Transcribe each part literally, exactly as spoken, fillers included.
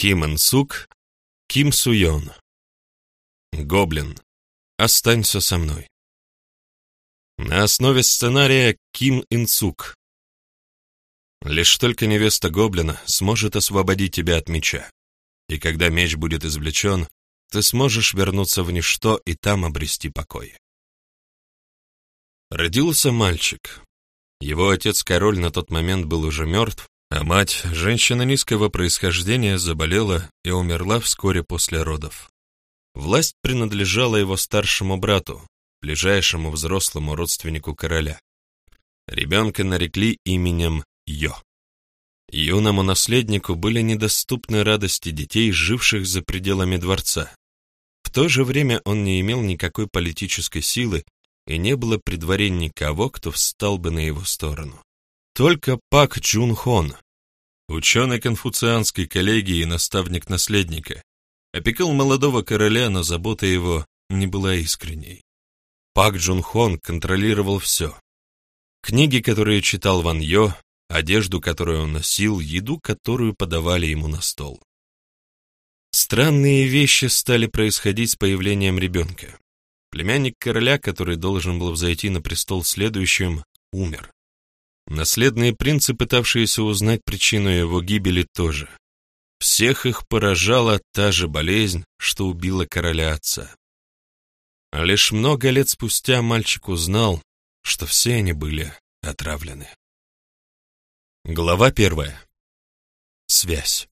Ким Ин Сук, Ким Суён. Гоблин. Останься со мной. На основе сценария Ким Ин Сук. Лишь только невеста гоблина сможет освободить тебя от меча. И когда меч будет извлечен, ты сможешь вернуться в ничто и там обрести покой. Родился мальчик. Его отец-король на тот момент был уже мертв, а мать, женщина низкого происхождения, заболела и умерла вскоре после родов. Власть принадлежала его старшему брату, ближайшему взрослому родственнику короля. Ребенка нарекли именем Йо. Юному наследнику были недоступны радости детей, живших за пределами дворца. В то же время он не имел никакой политической силы, и не было при дворе никого, кто встал бы на его сторону. Только Пак Джун Хон, ученый конфуцианской коллегии и наставник наследника, опекал молодого короля, но забота его не была искренней. Пак Джун Хон контролировал все. Книги, которые читал Ван Йо, одежду, которую он носил, еду, которую подавали ему на стол. Странные вещи стали происходить с появлением ребенка. Племянник короля, который должен был взойти на престол следующим, умер. Наследные принцы, пытавшиеся узнать причину его гибели, тоже. Всех их поражала та же болезнь, что убила короля отца. А лишь много лет спустя мальчик узнал, что все они были отравлены. Глава первая. Связь.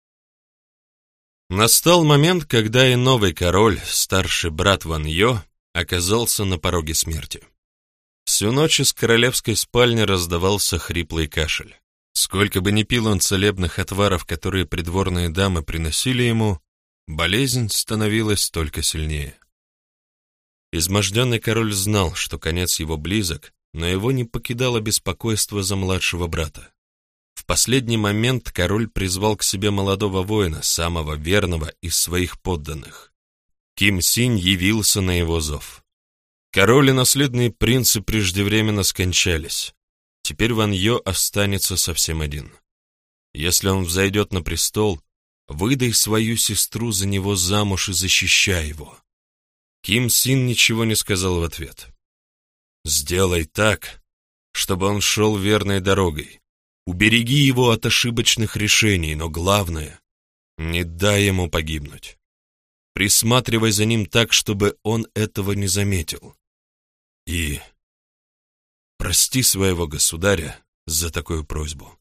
Настал момент, когда и новый король, старший брат Ван Йо, оказался на пороге смерти. Всю ночь из королевской спальни раздавался хриплый кашель. Сколько бы ни пил он целебных отваров, которые придворные дамы приносили ему, болезнь становилась только сильнее. Изможденный король знал, что конец его близок, но его не покидало беспокойство за младшего брата. В последний момент король призвал к себе молодого воина, самого верного из своих подданных. Ким Синь явился на его зов. Король и наследные принцы преждевременно скончались. Теперь Ван Йо останется совсем один. Если он взойдет на престол, выдай свою сестру за него замуж и защищай его. Ким Син ничего не сказал в ответ. Сделай так, чтобы он шел верной дорогой. Убереги его от ошибочных решений, но главное, не дай ему погибнуть. Присматривай за ним так, чтобы он этого не заметил. И прости своего государя за такую просьбу.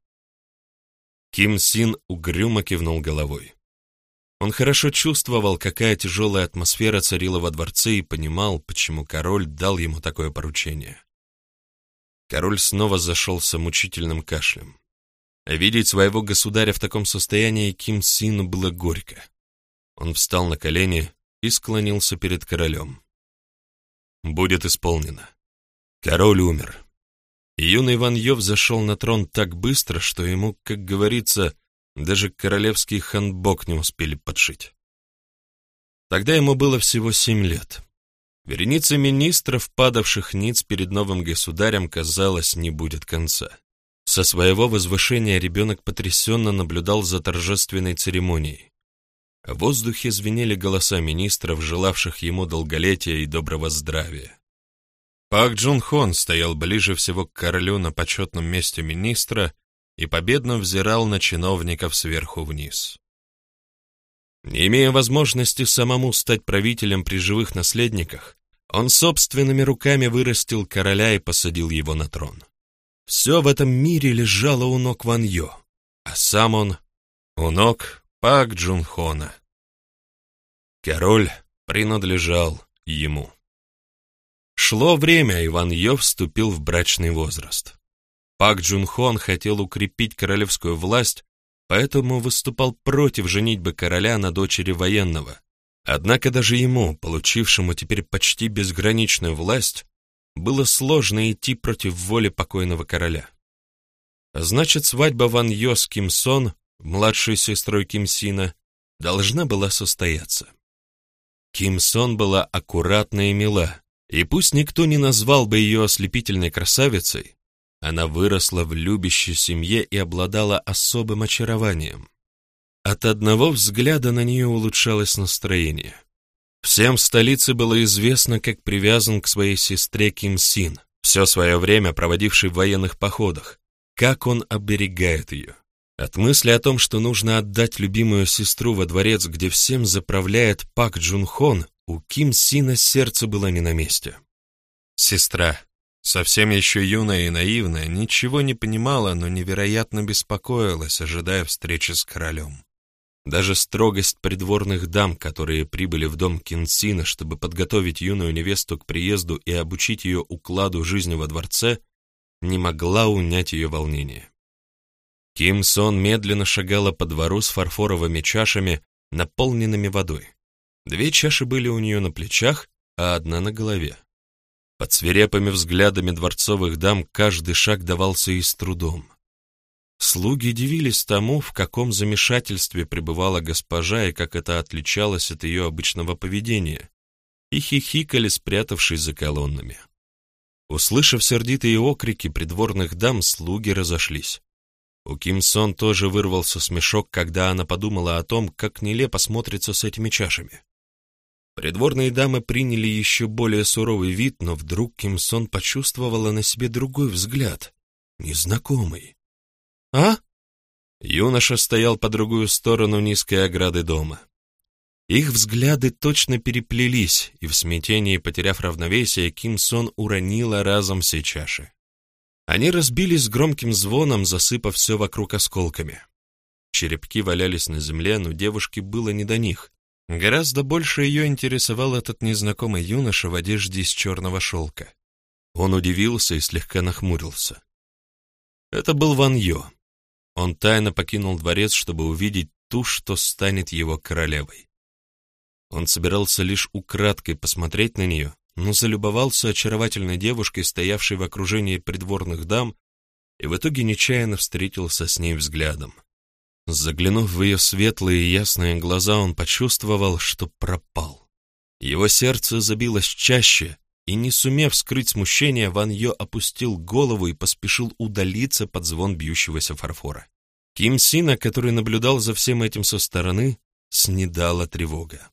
Ким Син угрюмо кивнул головой. Он хорошо чувствовал, какая тяжелая атмосфера царила во дворце, и понимал, почему король дал ему такое поручение. Король снова зашелся мучительным кашлем. А видеть своего государя в таком состоянии Ким Сину было горько. Он встал на колени и склонился перед королем. Будет исполнено. Король умер. И юный Ван Йо взошел на трон так быстро, что ему, как говорится, даже королевский ханбок не успели подшить. Тогда ему было всего семь лет. Вереница министров, падавших ниц перед новым государем, казалось, не будет конца. Со своего возвышения ребенок потрясенно наблюдал за торжественной церемонией. В воздухе звенели голоса министров, желавших ему долголетия и доброго здравия. Пак Джун Хон стоял ближе всего к королю на почетном месте министра и победно взирал на чиновников сверху вниз. Не имея возможности самому стать правителем при живых наследниках, он собственными руками вырастил короля и посадил его на трон. Все в этом мире лежало у ног Ван Йо, а сам он у ног Пак Джун Хона. Король принадлежал ему. Шло время, и Ван Йо вступил в брачный возраст. Пак Джун Хон хотел укрепить королевскую власть, поэтому выступал против женитьбы короля на дочери военного. Однако даже ему, получившему теперь почти безграничную власть, было сложно идти против воли покойного короля. А значит, свадьба Ван Йо с Ким Сон, младшей сестрой Ким Сина, должна была состояться. Ким Сон была аккуратна и мила, и пусть никто не назвал бы ее ослепительной красавицей, она выросла в любящей семье и обладала особым очарованием. От одного взгляда на нее улучшалось настроение. Всем в столице было известно, как привязан к своей сестре Ким Син, все свое время проводивший в военных походах, как он оберегает ее. От мысли о том, что нужно отдать любимую сестру во дворец, где всем заправляет Пак Джун Хон, у Ким Сина сердце было не на месте. Сестра, совсем еще юная и наивная, ничего не понимала, но невероятно беспокоилась, ожидая встречи с королем. Даже строгость придворных дам, которые прибыли в дом Ким Сина, чтобы подготовить юную невесту к приезду и обучить ее укладу жизни во дворце, не могла унять ее волнение. Ким Сон медленно шагала по двору с фарфоровыми чашами, наполненными водой. Две чаши были у нее на плечах, а одна на голове. Под свирепыми взглядами дворцовых дам каждый шаг давался и с трудом. Слуги дивились тому, в каком замешательстве пребывала госпожа и как это отличалось от ее обычного поведения, и хихикали, спрятавшись за колоннами. Услышав сердитые окрики придворных дам, слуги разошлись. У Ким Сон тоже вырвался смешок, когда она подумала о том, как нелепо смотрится с этими чашами. Придворные дамы приняли еще более суровый вид, но вдруг Ким Сон почувствовала на себе другой взгляд, незнакомый. «А?» Юноша стоял по другую сторону низкой ограды дома. Их взгляды точно переплелись, и в смятении, потеряв равновесие, Ким Сон уронила разом все чаши. Они разбились с громким звоном, засыпав все вокруг осколками. Черепки валялись на земле, но девушке было не до них. Гораздо больше ее интересовал этот незнакомый юноша в одежде из черного шелка. Он удивился и слегка нахмурился. Это был Ван Йо. Он тайно покинул дворец, чтобы увидеть ту, что станет его королевой. Он собирался лишь украдкой посмотреть на нее, но залюбовался очаровательной девушкой, стоявшей в окружении придворных дам, и в итоге нечаянно встретился с ней взглядом. Заглянув в ее светлые и ясные глаза, он почувствовал, что пропал. Его сердце забилось чаще, и, не сумев скрыть смущение, Ван Йо опустил голову и поспешил удалиться под звон бьющегося фарфора. Ким Сина, который наблюдал за всем этим со стороны, снедала тревога.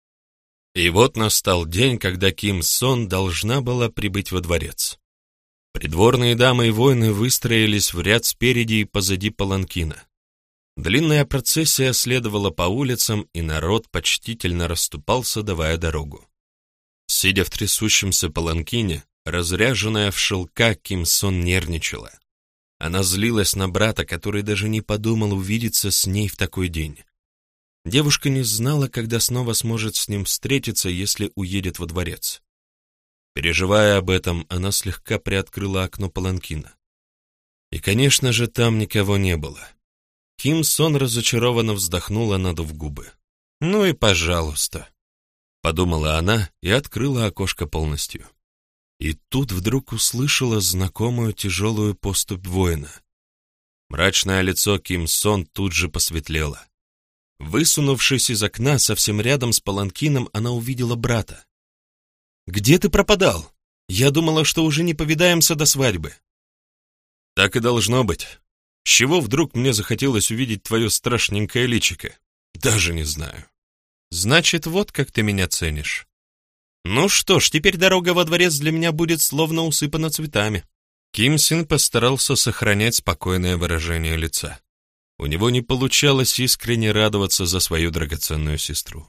И вот настал день, когда Ким Сон должна была прибыть во дворец. Придворные дамы и воины выстроились в ряд спереди и позади паланкина. Длинная процессия следовала по улицам, и народ почтительно расступался, давая дорогу. Сидя в трясущемся паланкине, разряженная в шелка, Ким Сон нервничала. Она злилась на брата, который даже не подумал увидеться с ней в такой день. Девушка не знала, когда снова сможет с ним встретиться, если уедет во дворец. Переживая об этом, она слегка приоткрыла окно паланкина. И, конечно же, там никого не было. Ким Сон разочарованно вздохнула, надув губы. «Ну и пожалуйста», — подумала она и открыла окошко полностью. И тут вдруг услышала знакомую тяжелую поступь воина. Мрачное лицо Ким Сон тут же посветлело. Высунувшись из окна совсем рядом с паланкином, она увидела брата. «Где ты пропадал? Я думала, что уже не повидаемся до свадьбы». «Так и должно быть. С чего вдруг мне захотелось увидеть твое страшненькое личико? Даже не знаю». «Значит, вот как ты меня ценишь. Ну что ж, теперь дорога во дворец для меня будет словно усыпана цветами». Ким Син постарался сохранять спокойное выражение лица. У него не получалось искренне радоваться за свою драгоценную сестру.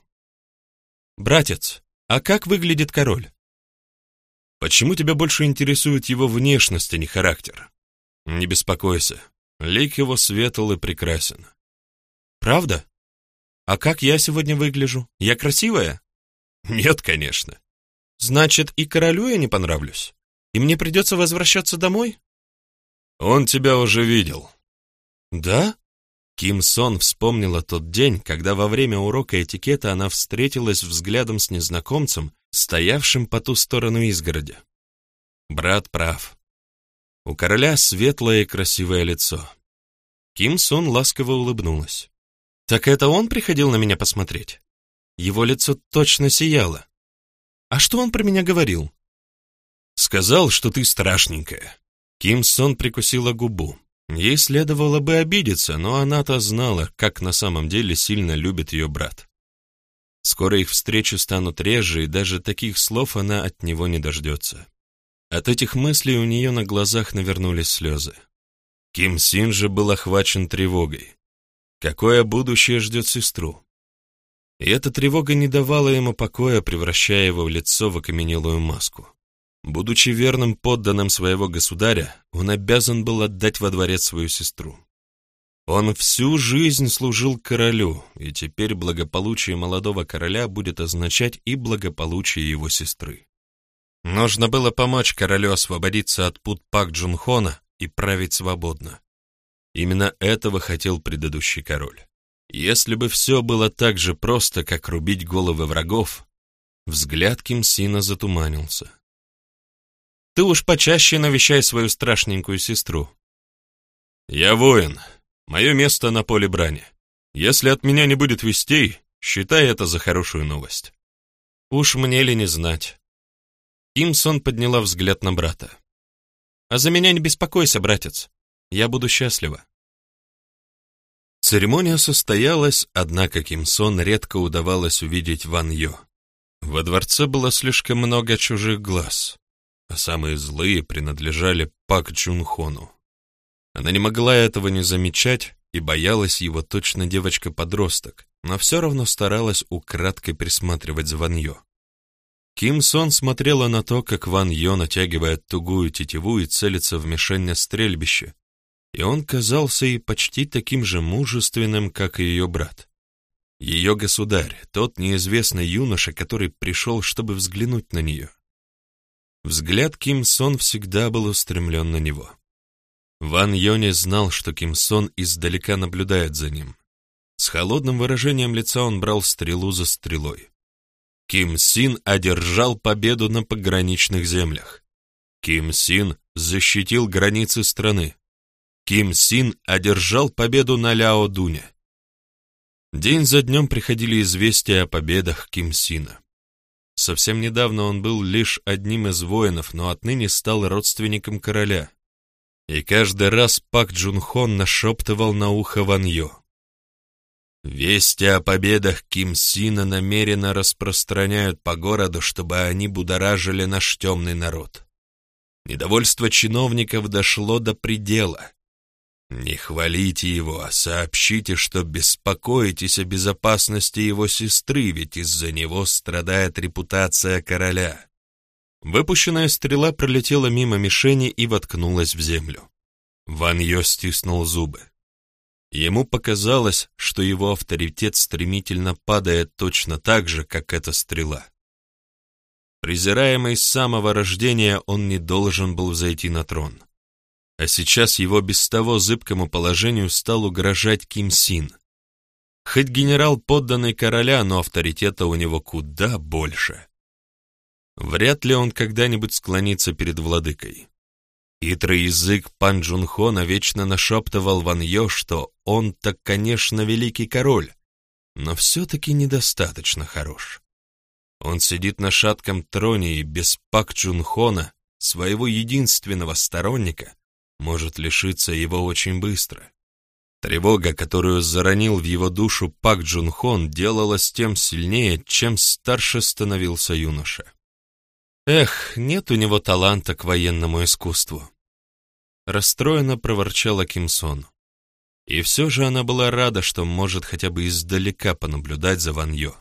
«Братец, а как выглядит король?» «Почему тебя больше интересует его внешность, а не характер? Не беспокойся, лик его светл и прекрасен». «Правда? А как я сегодня выгляжу? Я красивая?» «Нет, конечно». «Значит, и королю я не понравлюсь? И мне придется возвращаться домой?» «Он тебя уже видел». «Да?» Ким Сон вспомнила тот день, когда во время урока этикета она встретилась взглядом с незнакомцем, стоявшим по ту сторону изгороди. Брат прав. У короля светлое и красивое лицо. Ким Сон ласково улыбнулась. «Так это он приходил на меня посмотреть? Его лицо точно сияло. А что он про меня говорил?» «Сказал, что ты страшненькая». Ким Сон прикусила губу. Ей следовало бы обидеться, но она-то знала, как на самом деле сильно любит ее брат. Скоро их встречи станут реже, и даже таких слов она от него не дождется. От этих мыслей у нее на глазах навернулись слезы. Ким Син же был охвачен тревогой. Какое будущее ждет сестру? И эта тревога не давала ему покоя, превращая его лицо в окаменелую маску. Будучи верным подданным своего государя, он обязан был отдать во дворец свою сестру. Он всю жизнь служил королю, и теперь благополучие молодого короля будет означать и благополучие его сестры. Нужно было помочь королю освободиться от пут Пак Джунхона и править свободно. Именно этого хотел предыдущий король. Если бы все было так же просто, как рубить головы врагов, взгляд Ким Сина затуманился. «Ты уж почаще навещай свою страшненькую сестру». «Я воин. Мое место на поле брани. Если от меня не будет вестей, считай это за хорошую новость». «Уж мне ли не знать». Ким Сон подняла взгляд на брата. «А за меня не беспокойся, братец. Я буду счастлива». Церемония состоялась, однако Ким Сон редко удавалось увидеть Ван Йо. Во дворце было слишком много чужих глаз, а самые злые принадлежали Пак Джунхону. Она не могла этого не замечать и боялась его точно девочка-подросток, но все равно старалась украдкой присматривать за Ван Йо. Ким Сон смотрела на то, как Ван Йо натягивает тугую тетиву и целится в мишень стрельбище, и он казался ей почти таким же мужественным, как и ее брат. Ее государь, тот неизвестный юноша, который пришел, чтобы взглянуть на нее. Взгляд Ким Сон всегда был устремлен на него. Ван Йо не знал, что Ким Сон издалека наблюдает за ним. С холодным выражением лица он брал стрелу за стрелой. Ким Син одержал победу на пограничных землях. Ким Син защитил границы страны. Ким Син одержал победу на Ляо Дуне. День за днем приходили известия о победах Ким Сина. Совсем недавно он был лишь одним из воинов, но отныне стал родственником короля. И каждый раз Пак Джунхон нашептывал на ухо Ван Йо. Вести о победах Ким Сина намеренно распространяют по городу, чтобы они будоражили наш темный народ. Недовольство чиновников дошло до предела. Не хвалите его, а сообщите, что беспокоитесь о безопасности его сестры, ведь из-за него страдает репутация короля. Выпущенная стрела пролетела мимо мишени и воткнулась в землю. Ван Йо стиснул зубы. Ему показалось, что его авторитет стремительно падает точно так же, как эта стрела. Презираемый с самого рождения, он не должен был взойти на трон. А сейчас его без того зыбкому положению стал угрожать Ким Син. Хоть генерал подданный короля, но авторитета у него куда больше. Вряд ли он когда-нибудь склонится перед владыкой. Хитрый язык Пан Джунхона вечно нашептывал Ван Йо, что он-то, конечно, великий король, но все-таки недостаточно хорош. Он сидит на шатком троне и без Пак Джунхона, своего единственного сторонника, может лишиться его очень быстро. Тревога, которую заронил в его душу Пак Джунхон, делалась тем сильнее, чем старше становился юноша. Эх, нет у него таланта к военному искусству. Расстроенно проворчала Ким Сон. И все же она была рада, что может хотя бы издалека понаблюдать за Ван Йо.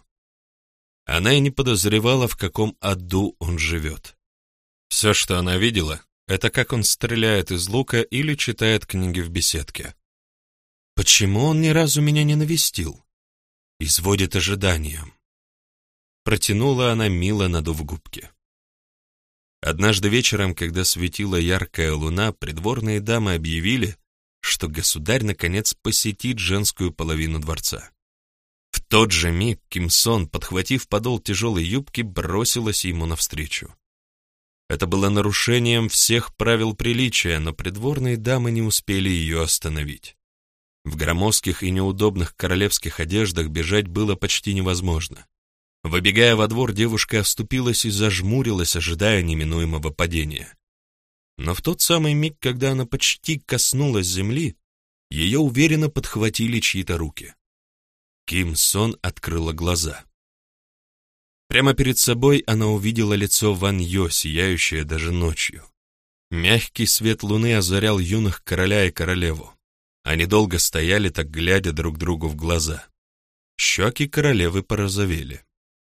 Она и не подозревала, в каком аду он живет. Все, что она видела, это как он стреляет из лука или читает книги в беседке. Почему он ни разу меня не навестил? Изводит ожиданием. Протянула она, мило надув губки. Однажды вечером, когда светила яркая луна, придворные дамы объявили, что государь наконец посетит женскую половину дворца. В тот же миг Ким Сон, подхватив подол тяжелой юбки, бросилась ему навстречу. Это было нарушением всех правил приличия, но придворные дамы не успели ее остановить. В громоздких и неудобных королевских одеждах бежать было почти невозможно. Выбегая во двор, девушка оступилась и зажмурилась, ожидая неминуемого падения. Но в тот самый миг, когда она почти коснулась земли, ее уверенно подхватили чьи-то руки. Ким Сон открыла глаза. Прямо перед собой она увидела лицо Ван Йо, сияющее даже ночью. Мягкий свет луны озарял юных короля и королеву. Они долго стояли, так глядя друг другу в глаза. Щеки королевы порозовели.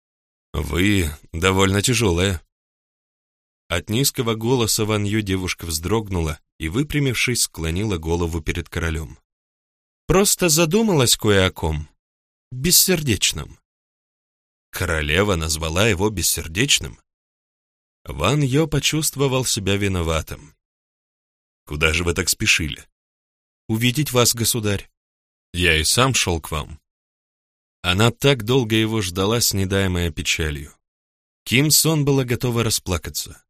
«Вы довольно тяжелая». От низкого голоса Ван Йо девушка вздрогнула и, выпрямившись, склонила голову перед королем. «Просто задумалась кое о ком. Бессердечном». Королева назвала его бессердечным? Ван Йо почувствовал себя виноватым. «Куда же вы так спешили?» «Увидеть вас, государь». «Я и сам шел к вам». Она так долго его ждала, снедаемая печалью. Ким Сон была готова расплакаться.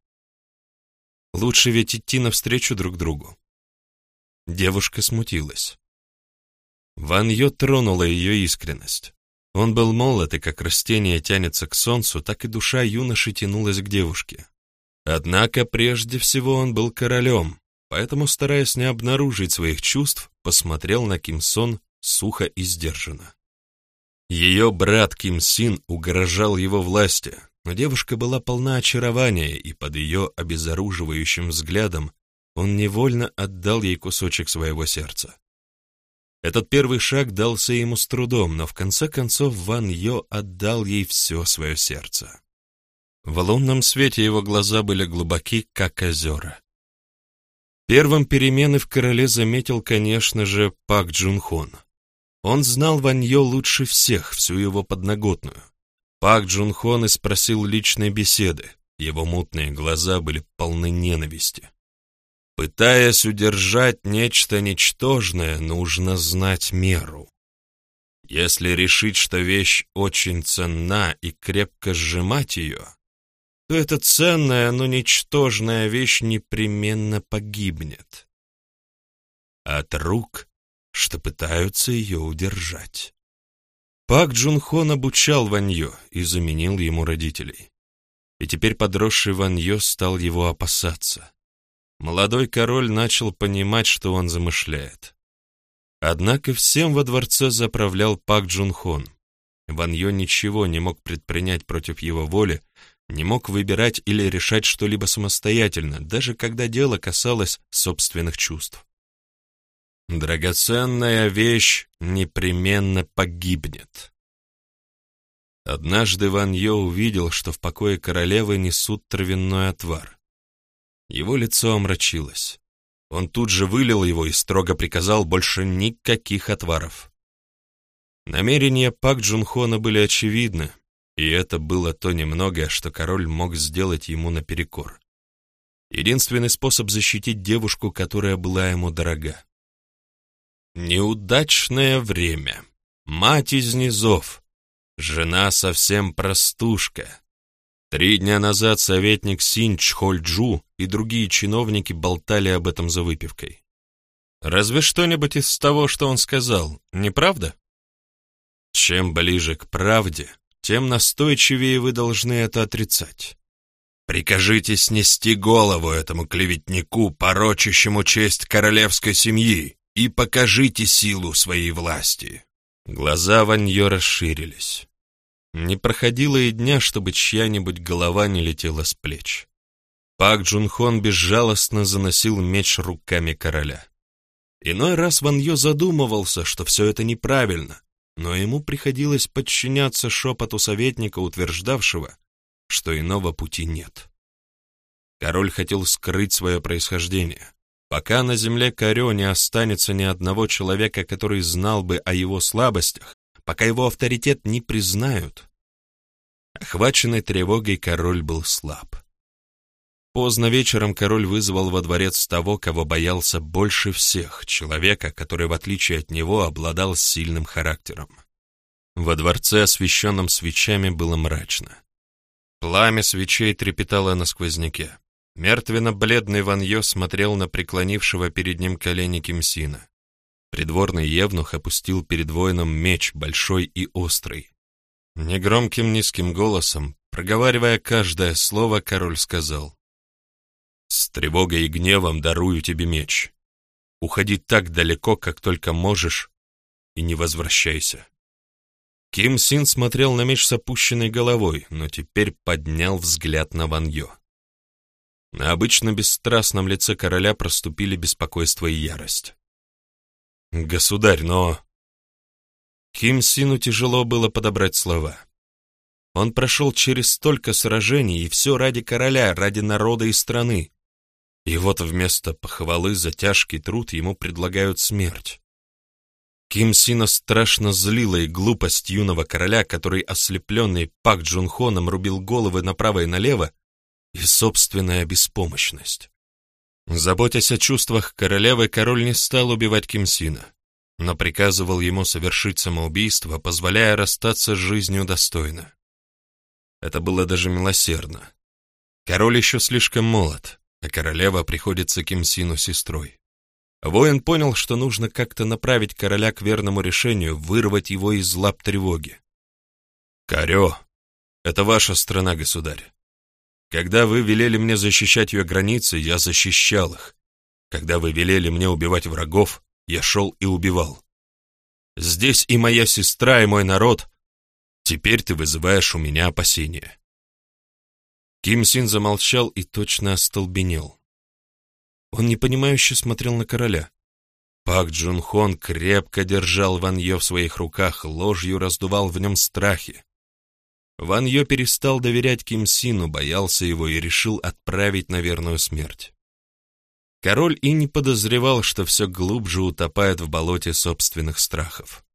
Лучше ведь идти навстречу друг другу. Девушка смутилась. Ван Йо тронула ее искренность. Он был молод, и как растение тянется к солнцу, так и душа юноши тянулась к девушке. Однако прежде всего он был королем, поэтому, стараясь не обнаружить своих чувств, посмотрел на Ким Сон сухо и сдержанно. Ее брат Ким Син угрожал его власти, но девушка была полна очарования, и под ее обезоруживающим взглядом он невольно отдал ей кусочек своего сердца. Этот первый шаг дался ему с трудом, но в конце концов Ван Йо отдал ей все свое сердце. В лунном свете его глаза были глубоки, как озера. Первым перемены в короле заметил, конечно же, Пак Джун Хон. Он знал Ван Йо лучше всех, всю его подноготную. Пак Джун Хон и спросил личной беседы, его мутные глаза были полны ненависти. Пытаясь удержать нечто ничтожное, нужно знать меру. Если решить, что вещь очень ценна и крепко сжимать ее, то эта ценная, но ничтожная вещь непременно погибнет от рук, что пытаются ее удержать. Пак Джун Хон обучал Ван Йо и заменил ему родителей. И теперь подросший Ван Йо стал его опасаться. Молодой король начал понимать, что он замышляет. Однако всем во дворце заправлял Пак Джун Хон. Ван Йо ничего не мог предпринять против его воли, не мог выбирать или решать что-либо самостоятельно, даже когда дело касалось собственных чувств. Драгоценная вещь непременно погибнет. Однажды Ван Йо увидел, что в покое королевы несут травяной отвар. Его лицо омрачилось. Он тут же вылил его и строго приказал больше никаких отваров. Намерения Пак Джун Хона были очевидны, и это было то немногое, что король мог сделать ему наперекор. Единственный способ защитить девушку, которая была ему дорога. Неудачное время. Мать из низов. Жена совсем простушка. Три дня назад советник Синь Чхоль-Джу и другие чиновники болтали об этом за выпивкой. Разве что-нибудь из того, что он сказал, не правда? Чем ближе к правде, тем настойчивее вы должны это отрицать. Прикажите снести голову этому клеветнику, порочащему честь королевской семьи, и покажите силу своей власти. Глаза Ван Йо расширились. Не проходило и дня, чтобы чья-нибудь голова не летела с плеч. Пак Джун Хон безжалостно заносил меч руками короля. Иной раз Ван Йо задумывался, что все это неправильно, но ему приходилось подчиняться шепоту советника, утверждавшего, что иного пути нет. Король хотел скрыть свое происхождение. Пока на земле Корё не останется ни одного человека, который знал бы о его слабостях, пока его авторитет не признают. Охваченный тревогой король был слаб. Поздно вечером король вызвал во дворец того, кого боялся больше всех, человека, который, в отличие от него, обладал сильным характером. Во дворце, освещенном свечами, было мрачно. Пламя свечей трепетало на сквозняке. Мертвенно-бледный Ван Йо смотрел на преклонившего перед ним колени Ким Сина. Придворный евнух опустил перед воином меч, большой и острый. Негромким низким голосом, проговаривая каждое слово, король сказал: С тревогой и гневом дарую тебе меч. Уходи так далеко, как только можешь, и не возвращайся». Ким Син смотрел на меч с опущенной головой, но теперь поднял взгляд на Ван Йо. На обычно бесстрастном лице короля проступили беспокойство и ярость. «Государь, но...» Ким Сину тяжело было подобрать слова. Он прошел через столько сражений, и все ради короля, ради народа и страны. И вот вместо похвалы за тяжкий труд ему предлагают смерть. Ким Сина страшно злила и глупость юного короля, который, ослепленный Пак Джун Хоном, рубил головы направо и налево, и собственная беспомощность. Заботясь о чувствах королевы, король не стал убивать Ким Сина, но приказывал ему совершить самоубийство, позволяя расстаться с жизнью достойно. Это было даже милосердно. Король еще слишком молод, а королева приходится Ким Сину сестрой. Воин понял, что нужно как-то направить короля к верному решению, вырвать его из лап тревоги. «Карё, это ваша страна, государь. Когда вы велели мне защищать ее границы, я защищал их. Когда вы велели мне убивать врагов, я шел и убивал. Здесь и моя сестра, и мой народ. Теперь ты вызываешь у меня опасения». Ким Син замолчал и точно остолбенел. Он непонимающе смотрел на короля. Пак Джун Хон крепко держал Ван Йо в своих руках, ложью раздувал в нем страхи. Ван Йо перестал доверять Ким Сину, боялся его и решил отправить на верную смерть. Король и не подозревал, что все глубже утопает в болоте собственных страхов.